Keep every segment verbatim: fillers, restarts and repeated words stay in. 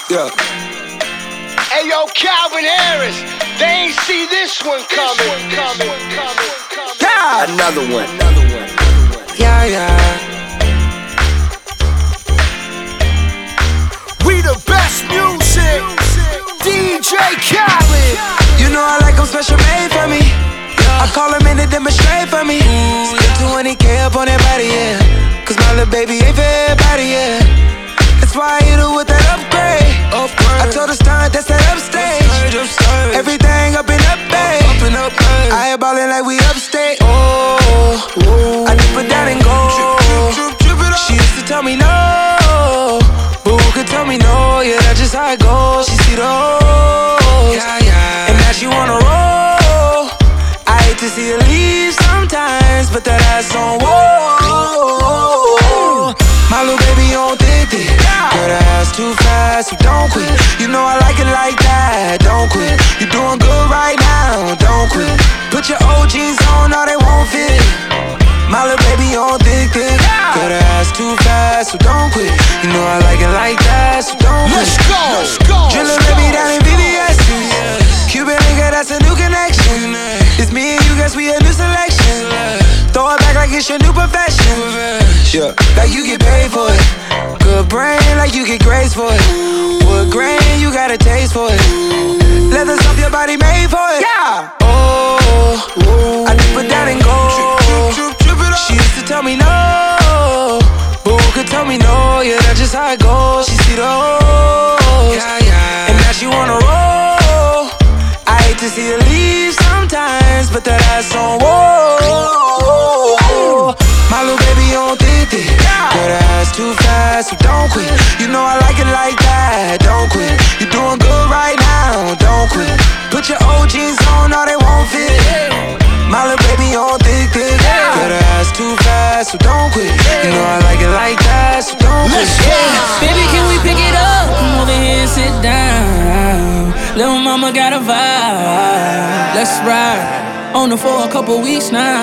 Yeah. Hey yo, Calvin Harris, they ain't see this one coming. coming, coming, coming. Yeah. Another one. Yeah, yeah. We the best music. D J Khaled. You know I like 'em special made for me. I call him in to demonstrate for me. Spend twenty K up on that body, yeah. Cause my little baby ain't for everybody, yeah. That's why I hit her with that upgrade. I told her stunt, that's that upstage. Everything up and up, babe. I ain't ballin' like we upstate. Oh, I dip it down and go. She used to tell me no, but who could tell me no? Yeah, that's just how it goes. She see the hoes, and now she wanna roll. I hate to see her leave sometimes, but that ass on whoa. My little baby on thick, thick. Girl, that ass too fast, so don't quit. You know I like it like that, don't quit. You doing good right now, don't quit. Put your O Gs on, or they won't fit. My little baby on thick, thick. Girl, that ass too fast, so don't quit. You know I like it like that, so don't quit. Let's go, let's go. Drillin' baby down in V V S. Cuban nigga, that's a new connection. It's me and you, guess we a new selection. Throw it back like it's your new profession. Yeah, like you get paid for it. Good brain, like you get grades for it. Wood grain, you got a taste for it. Leather stuff your body made for it. Yeah. Oh, I dip it down and go. She used to tell me no, but who could tell me no? Yeah, that's just how it goes. She see the hoes, and now she wanna roll. I hate to see her leave sometimes, but that ass on whoa. My little baby on thick, thick. Girl, that ass too fast, so don't quit. You know I like it like that, don't quit. You doing good right now, don't quit. Put your O Gs on, or they won't fit. My little baby on thick, thick. Girl, that ass too fast, so don't quit. You know I like it like that, so don't quit. Yeah. Baby, can we pick it up? Come over here and sit down. Little mama got a vibe. Let's ride. On her for a couple weeks now.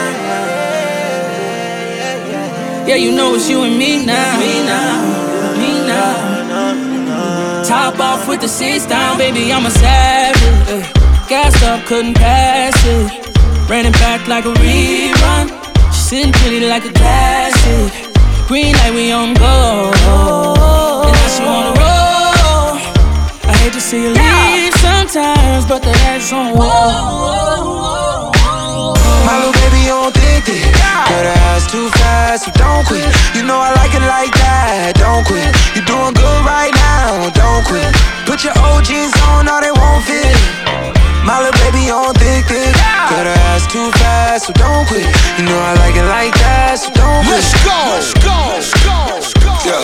Yeah, you know it's you and me now. Me now, me now. Top off with the seats down, baby, I'm a savage. Uh, gassed up, couldn't pass it. Ran it back like a rerun. She sitting pretty like a classic. Green light, we on go. And now she wanna roll. I hate to see you leave sometimes, but that ass on whoa. My little baby on thick, thick. Girl, that ass too fast, so don't quit. You know I like it like that, don't quit. You doing good right now, don't quit. Put your O Gs on, or they won't fit. My little baby on thick, thick. Girl, that ass too fast, so don't quit. You know I like it like that, so don't quit. Let's go, let's go, let's go, let's go. Yeah.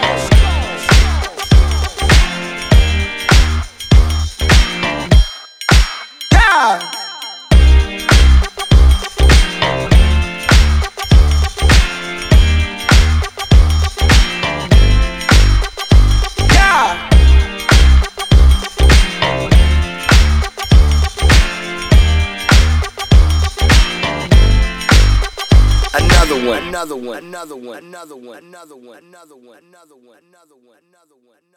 Another one, another one, another one, another one, another one, another one, another one, another one, another one.